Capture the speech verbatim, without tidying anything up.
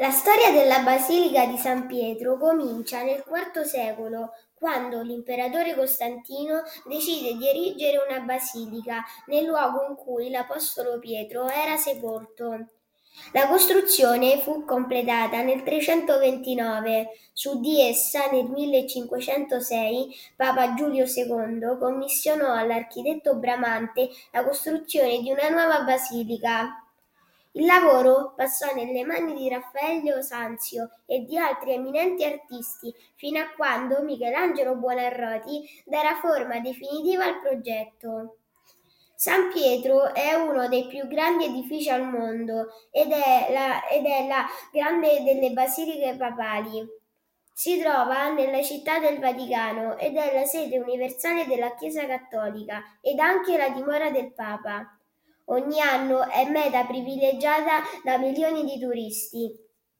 La storia della Basilica di San Pietro comincia nel quarto secolo, quando l'imperatore Costantino decide di erigere una basilica nel luogo in cui l'apostolo Pietro era sepolto. La costruzione fu completata nel trecentoventinove. Su di essa, nel millecinquecentosei, Papa Giulio secondo commissionò all'architetto Bramante la costruzione di una nuova basilica. Il lavoro passò nelle mani di Raffaello Sanzio e di altri eminenti artisti, fino a quando Michelangelo Buonarroti darà forma definitiva al progetto. San Pietro è uno dei più grandi edifici al mondo ed è la, ed è la grande delle basiliche papali. Si trova nella città del Vaticano ed è la sede universale della Chiesa Cattolica ed anche la dimora del Papa. Ogni anno è meta privilegiata da milioni di turisti.